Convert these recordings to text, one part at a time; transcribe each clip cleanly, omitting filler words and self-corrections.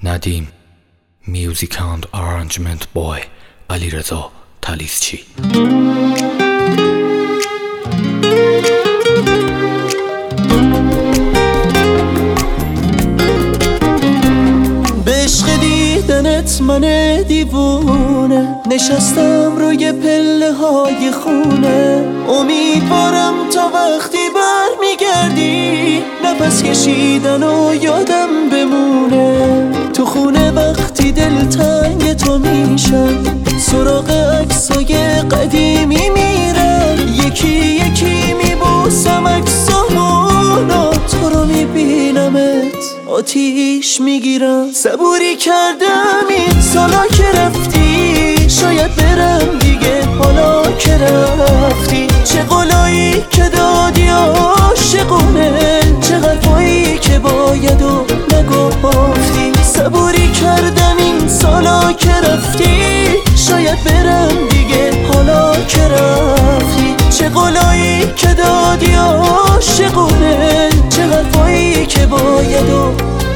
ندیم. میوزیک اند آرنجمنت بای علیرضا تالیسچی. به عشق دیدنت من دیوونه نشستم روی پله های خونه. امیدوارم تا وقتی برمیگردی نفس کشیدن و یادم بمونه. تو خونه وقتی دلتنگ تو میشم سراغ عکسای قدیمی میرم. یکی یکی میبوسم عکسامونو تو رو میبینمت آتیش میگیرم. صبوری کردم این سالا که رفتی شاید برم دیگه حالا که رفتی. چه قولایی که دادی عاشقونه چه حرفایی که باید و نگفتی. صبوری کردم این سالا که رفتی شاید برم دیگه حالا که رفتی. چه قولایی که دادی عاشقونه چه حرفایی که باید و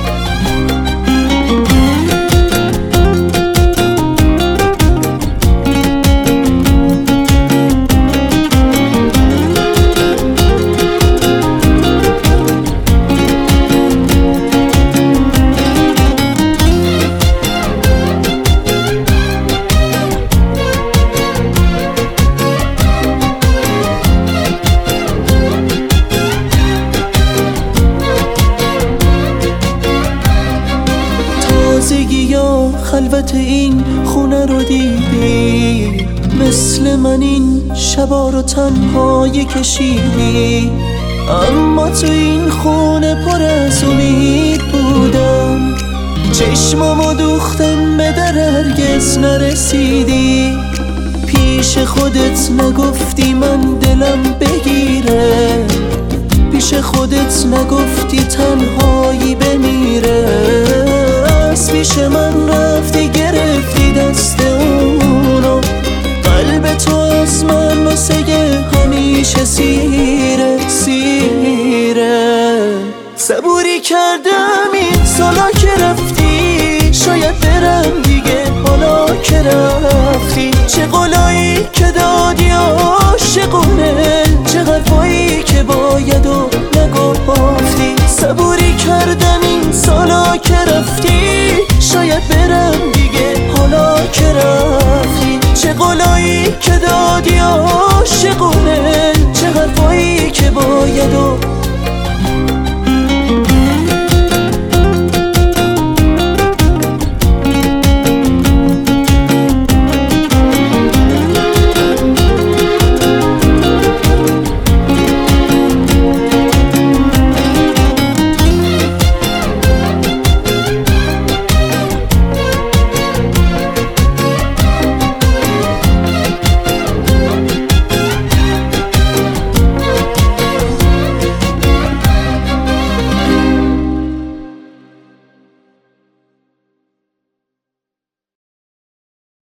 یا خلوت این خونه رو دیدی مثل من این شبا رو تنهایی کشیدی. اما تو این خونه پر از امید بودم چشمامو دوختم به در هرگز نرسیدی. پیش خودت نگفتی من دلم بگیره پیش خودت نگفتی تنهایی بمیره. پیش من رفتی گرفتی دست اونو قلب تو از من واسه همیشه سیره. صبوری کردم این سالا که رفتی شاید برم دیگه حالا که رفتی. چه قولایی که دادی عاشقونه چه حرفایی که باید و نگفتی. صبوری کردم این سالا که رفتی شاید برم دیگه حالا که رفتی. چه قولایی که دادی عاشقونه چه حرفایی که باید و